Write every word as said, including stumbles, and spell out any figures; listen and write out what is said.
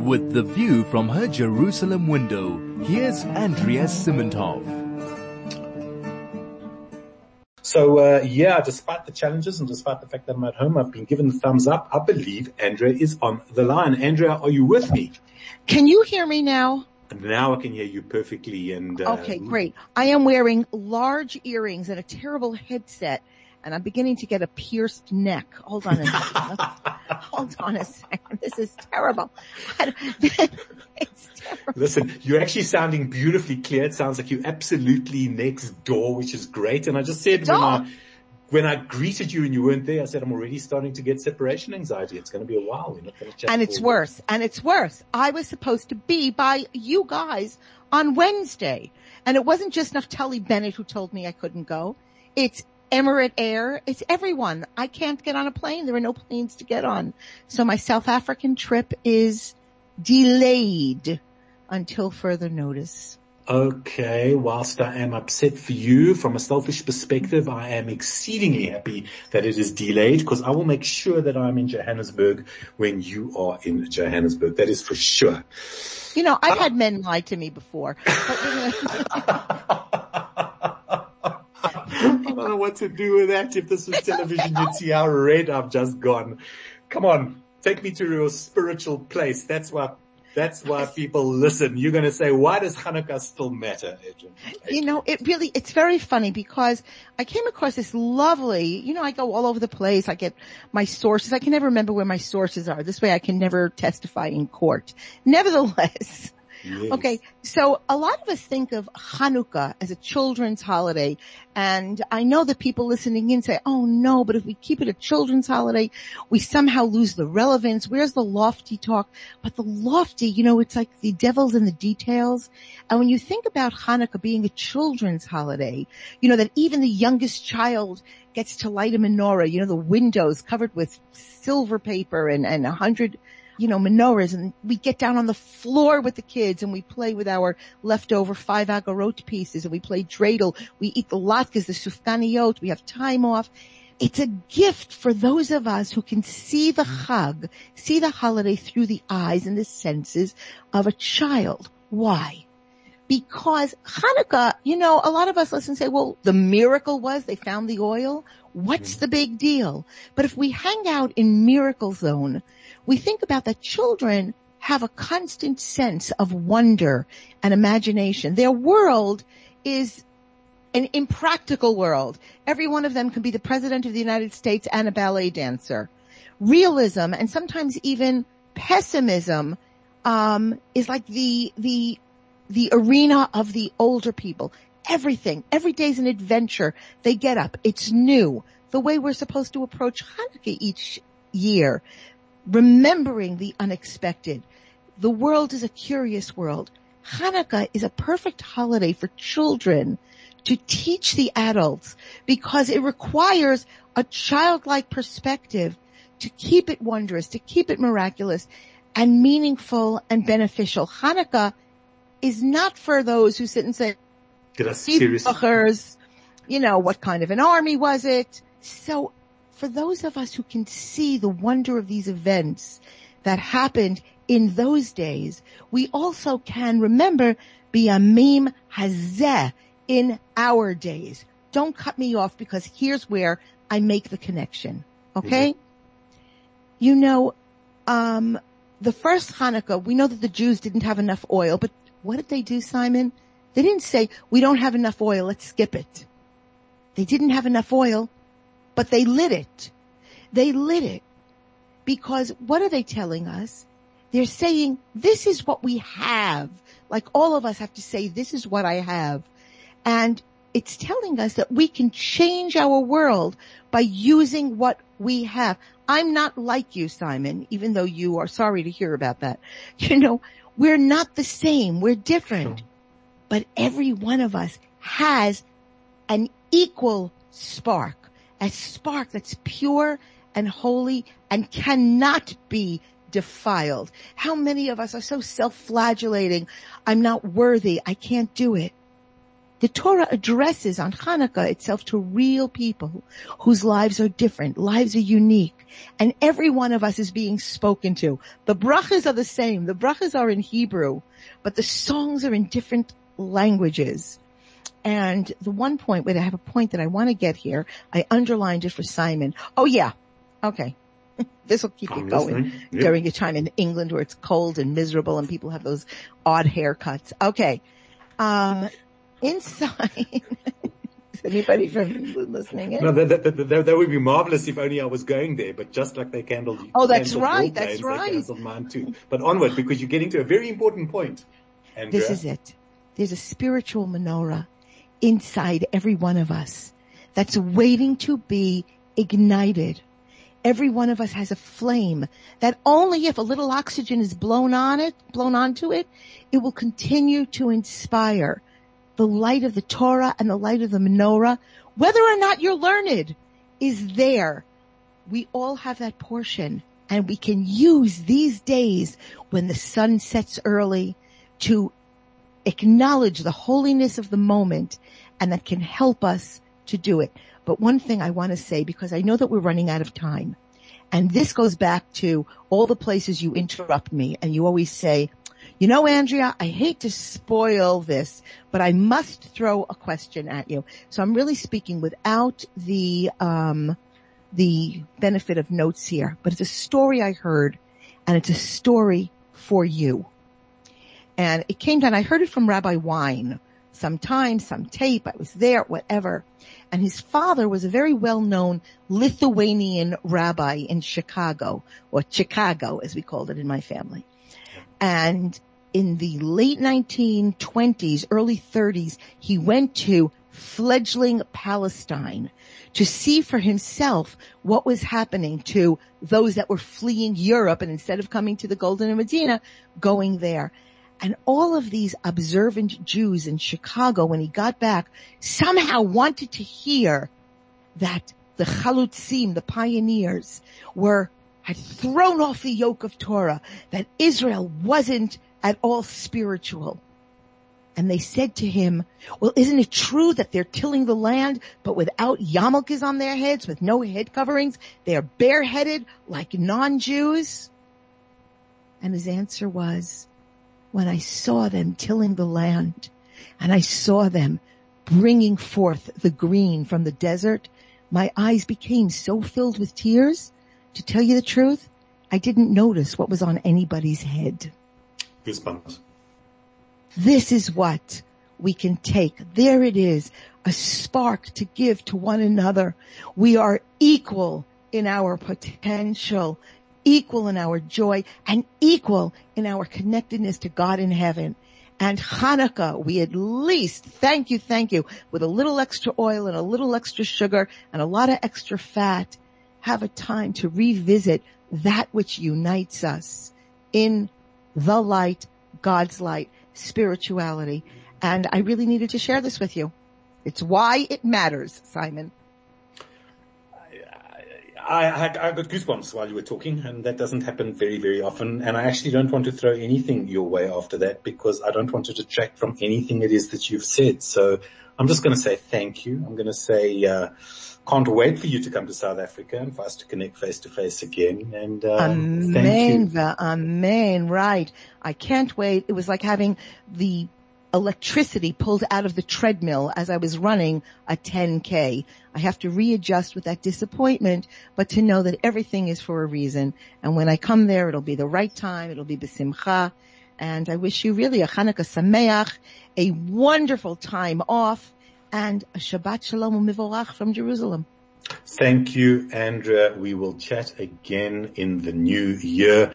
With the view from her Jerusalem window, here's Andrea Simmentov. So, uh, yeah, despite the challenges and despite the fact that I'm at home, I've been given the thumbs up. I believe Andrea is on the line. Andrea, are you with me? Can you hear me now? Now I can hear you perfectly. And uh, Okay, great. I am wearing large earrings and a terrible headset, and I'm beginning to get a pierced neck. Hold on a second. Hold on a second. This is terrible. It's terrible. Listen, you're actually sounding beautifully clear. It sounds like you're absolutely next door, which is great. And I just said when I, when I greeted you and you weren't there, I said, I'm already starting to get separation anxiety. It's going to be a while. We're not going to chat. And it's worse. And it's worse. I was supposed to be by you guys on Wednesday. And it wasn't just Naftali Bennett who told me I couldn't go. It's Emirate Air. It's everyone. I can't get on a plane. There are no planes to get on. So my South African trip is delayed until further notice. Okay, whilst I am upset for you, from a selfish perspective, I am exceedingly happy that it is delayed, because I will make sure that I'm in Johannesburg when you are in Johannesburg. That is for sure. You know, I've uh, had men lie to me before. But, I don't know what to do with that. If this was television, you'd see how red I've just gone. Come on, take me to your spiritual place. That's why, that's why people listen. You're going to say, why does Hanukkah still matter, Adrian? You know, it really, it's very funny because I came across this lovely, you know, I go all over the place. I get my sources. I can never remember where my sources are. This way I can never testify in court. Nevertheless, yes. Okay, so a lot of us think of Hanukkah as a children's holiday, and I know that people listening in say, oh no, but if we keep it a children's holiday, we somehow lose the relevance. Where's the lofty talk? But the lofty, you know, it's like the devil's in the details. And when you think about Hanukkah being a children's holiday, you know, that even the youngest child gets to light a menorah, you know, the windows covered with silver paper and, and a hundred you know, menorahs, and we get down on the floor with the kids and we play with our leftover five agarot pieces, and we play dreidel. We eat the latkes, the sufganiyot. We have time off. It's a gift for those of us who can see the Chag, see the holiday through the eyes and the senses of a child. Why? Because Hanukkah, you know, a lot of us listen and say, well, the miracle was they found the oil. What's the big deal? But if we hang out in Miracle Zone, we think about that children have a constant sense of wonder and imagination. Their world is an impractical world. Every one of them can be the president of the United States and a ballet dancer. Realism and sometimes even pessimism um is like the the the arena of the older people. Everything, every day's an adventure. They get up. It's new. The way we're supposed to approach Hanukkah each year. Remembering the unexpected. The world is a curious world. Hanukkah is a perfect holiday for children to teach the adults, because it requires a childlike perspective to keep it wondrous, to keep it miraculous and meaningful and beneficial. Hanukkah is not for those who sit and say, you know, what kind of an army was it? So for those of us who can see the wonder of these events that happened in those days, we also can remember Biyamim Hazeh in our days. Don't cut me off, because here's where I make the connection. Okay? Mm-hmm. You know, um, the first Hanukkah, we know that the Jews didn't have enough oil, but what did they do, Simon? They didn't say, we don't have enough oil, let's skip it. They didn't have enough oil, but they lit it. They lit it. Because what are they telling us? They're saying, this is what we have. Like all of us have to say, this is what I have. And it's telling us that we can change our world by using what we have. I'm not like you, Simon, even though you are sorry to hear about that. You know, we're not the same. We're different. Sure. But every one of us has an equal spark, a spark that's pure and holy and cannot be defiled. How many of us are so self-flagellating? I'm not worthy. I can't do it. The Torah addresses on Hanukkah itself to real people whose lives are different, lives are unique, and every one of us is being spoken to. The brachas are the same. The brachas are in Hebrew, but the songs are in different languages. And the one point where I have a point that I want to get here, I underlined it for Simon. Oh yeah. Okay. This will keep you going yep. during your time in England where it's cold and miserable and people have those odd haircuts. Okay. Um, inside, is anybody from England listening in? No, that, that, that, that would be marvelous if only I was going there, but just like they canceled. Oh, that's canceled right. Games, That's right. They canceled mine too. But onward, because you're getting to a very important point. Andrea. This is it. There's a spiritual menorah inside every one of us that's waiting to be ignited. Every one of us has a flame that only if a little oxygen is blown on it, blown onto it, it will continue to inspire. The light of the Torah and the light of the menorah, whether or not you're learned, is there. We all have that portion, and we can use these days when the sun sets early to acknowledge the holiness of the moment, and that can help us to do it. But one thing I want to say, because I know that we're running out of time, and this goes back to all the places you interrupt me, and you always say, you know, Andrea, I hate to spoil this, but I must throw a question at you. So I'm really speaking without the, um, the benefit of notes here, but it's a story I heard, and it's a story for you. And it came down, I heard it from Rabbi Wein, sometime, some tape, I was there, whatever. And his father was a very well-known Lithuanian rabbi in Chicago, or Chicago as we called it in my family. And in the late nineteen twenties, early thirties, he went to fledgling Palestine to see for himself what was happening to those that were fleeing Europe, and instead of coming to the Golden Medina, going there. And all of these observant Jews in Chicago, when he got back, somehow wanted to hear that the Chalutzim, the pioneers, were, had thrown off the yoke of Torah, that Israel wasn't at all spiritual. And they said to him, well, isn't it true that they're tilling the land, but without yarmulkes on their heads, with no head coverings? They're bareheaded like non-Jews? And his answer was, when I saw them tilling the land, and I saw them bringing forth the green from the desert, my eyes became so filled with tears. To tell you the truth, I didn't notice what was on anybody's head. Goosebumps. This is what we can take. There it is, a spark to give to one another. We are equal in our potential, equal in our joy, and equal in our connectedness to God in heaven. And Hanukkah, we at least, thank you, thank you, with a little extra oil and a little extra sugar and a lot of extra fat, have a time to revisit that which unites us in the light, God's light, spirituality. And I really needed to share this with you. It's why it matters, Simon. I, I, I got goosebumps while you were talking, and that doesn't happen very, very often. And I actually don't want to throw anything your way after that, because I don't want to detract from anything it is that you've said. So I'm just going to say thank you. I'm going to say, uh, can't wait for you to come to South Africa and for us to connect face to face again. And, uh, Amen, thank you. Amen. Right. I can't wait. It was like having the electricity pulled out of the treadmill as I was running a ten K. I have to readjust with that disappointment, but to know that everything is for a reason. And when I come there, it'll be the right time. It'll be b'simcha. And I wish you really a Chanukah Sameach, a wonderful time off, and a Shabbat Shalom u'Mivorach from Jerusalem. Thank you, Andrea. We will chat again in the new year.